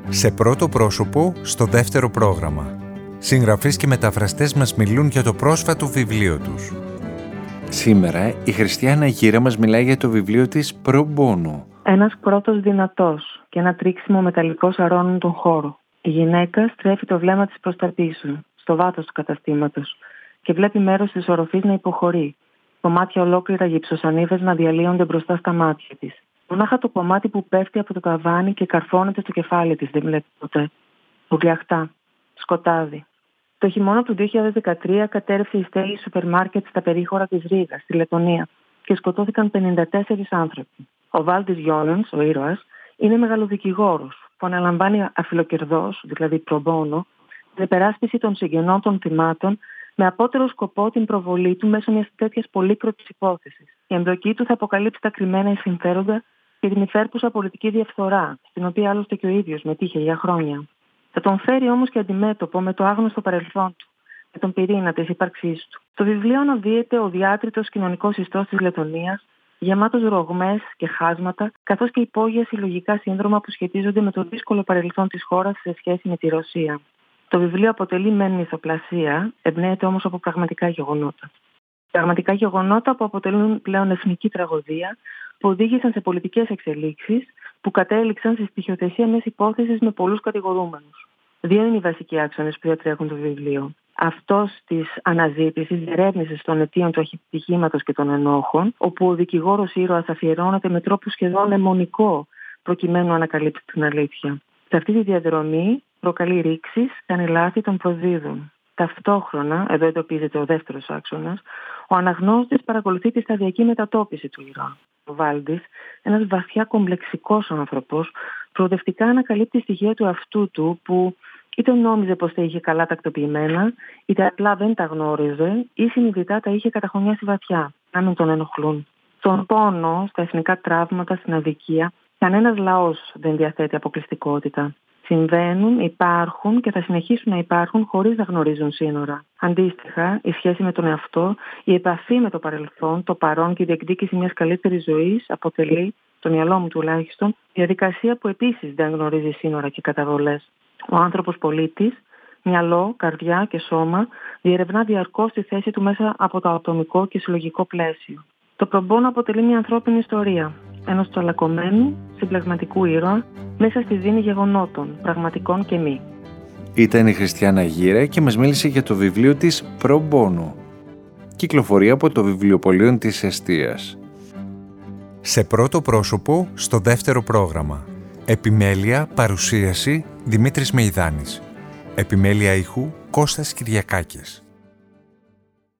Σε πρώτο πρόσωπο, στο δεύτερο πρόγραμμα. Συγγραφείς και μεταφραστές μας μιλούν για το πρόσφατο βιβλίο τους. Σήμερα η Χριστιάνα Γύρα μας μιλάει για το βιβλίο της Pro Bono. Ένας κρότος δυνατός και ένα τρίξιμο μεταλλικό σαρώνουν τον χώρο. Η γυναίκα στρέφει το βλέμμα της προς τα πίσω, στο βάθος του καταστήματος, και βλέπει μέρος της οροφής να υποχωρεί. Κομμάτια ολόκληρα γυψοσανίδες να διαλύονται μπροστά στα μάτια της. Μονάχα το κομμάτι που πέφτει από το ταβάνι και καρφώνεται στο κεφάλι της δεν βλέπει ποτέ. Βουλιαχτά. Σκοτάδι. Το χειμώνα του 2013 κατέρευσε η στέγη σούπερ μάρκετ στα περίχωρα της Ρήγας, στη Λετονία, και σκοτώθηκαν 54 άνθρωποι. Ο Βάλτις Γιόλενς, ο ήρωας, είναι μεγαλοδικηγόρος που αναλαμβάνει αφιλοκερδώς, δηλαδή pro bono, την υπεράσπιση των συγγενών των θυμάτων με απότερο σκοπό την προβολή του μέσω μιας τέτοιας πολύκροτης υπόθεσης. Η εμπλοκή του θα αποκαλύψει τα κρυμμένα συμφέροντα και την υφέρπουσα πολιτική διαφθορά, στην οποία άλλωστε και ο ίδιος μετήχε για χρόνια. Θα τον φέρει όμως και αντιμέτωπο με το άγνωστο παρελθόν του, με τον πυρήνα της ύπαρξής του. Το βιβλίο αναδύεται ο διάτριτος κοινωνικός ιστός της Λετονίας, γεμάτος ρογμές και χάσματα, καθώς και υπόγεια συλλογικά σύνδρομα που σχετίζονται με το δύσκολο παρελθόν της χώρας σε σχέση με τη Ρωσία. Το βιβλίο αποτελεί μεν μυθοπλασία, εμπνέεται όμως από πραγματικά γεγονότα. Πραγματικά γεγονότα που αποτελούν πλέον εθνική τραγωδία, που οδήγησαν σε πολιτικές εξελίξεις, που κατέληξαν στη στοιχειοθεσία μιας υπόθεσης με πολλούς κατηγορούμενους. Δύο είναι οι βασικοί άξονες που διατρέχουν το βιβλίο. Αυτός της αναζήτησης, διερεύνησης των αιτίων του ατυχήματος και των ενόχων, όπου ο δικηγόρος ήρωας αφιερώνεται με τρόπο σχεδόν αιμονικό προκειμένου να ανακαλύψει την αλήθεια. Σε αυτή τη διαδρομή προκαλεί ρήξεις, κάνει λάθη, τον προδίδουν. Ταυτόχρονα, εδώ εντοπίζεται ο δεύτερος άξονας, ο αναγνώστης παρακολουθεί τη σταδιακή μετατόπιση του ήρωα. Ο Βάλτις, ένας βαθιά κομπλεξικός άνθρωπος, προοδευτικά ανακαλύπτει στοιχεία του αυτού του που είτε νόμιζε πως τα είχε καλά τακτοποιημένα, είτε απλά δεν τα γνώριζε ή συνειδητά τα είχε καταχωνιάσει βαθιά, να μην τον ενοχλούν. Στον πόνο, στα εθνικά τραύματα, στην αδικία, κανένας λαός δεν διαθέτει αποκλειστικότητα. Συμβαίνουν, υπάρχουν και θα συνεχίσουν να υπάρχουν χωρίς να γνωρίζουν σύνορα. Αντίστοιχα, η σχέση με τον εαυτό, η επαφή με το παρελθόν, το παρόν και η διεκδίκηση μιας καλύτερης ζωής αποτελεί, στο μυαλό μου τουλάχιστον, διαδικασία που επίσης δεν γνωρίζει σύνορα και καταβολές. Ο άνθρωπος πολίτης, μυαλό, καρδιά και σώμα, διερευνά διαρκώς τη θέση του μέσα από το ατομικό και συλλογικό πλαίσιο. Το Pro Bono αποτελεί μια ανθρώπινη ιστορία ενός τσαλακωμένου, συμπλεγματικού ήρωα μέσα στη ζήνη γεγονότων, πραγματικών και μη. Ήταν η Χριστιάνα Γύρα και μας μίλησε για το βιβλίο της Pro Bono. Κυκλοφορεί από το βιβλιοπωλείο της Εστίας. Σε πρώτο πρόσωπο, στο δεύτερο πρόγραμμα. Επιμέλεια, παρουσίαση, Δημήτρης Μεϊδάνης. Επιμέλεια ήχου, Κώστας Κυριακάκης.